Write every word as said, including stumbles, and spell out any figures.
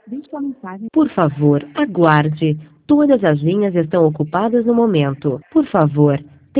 Deixe sua mensagem. Por favor, aguarde. Todas as linhas estão ocupadas no momento. Por favor,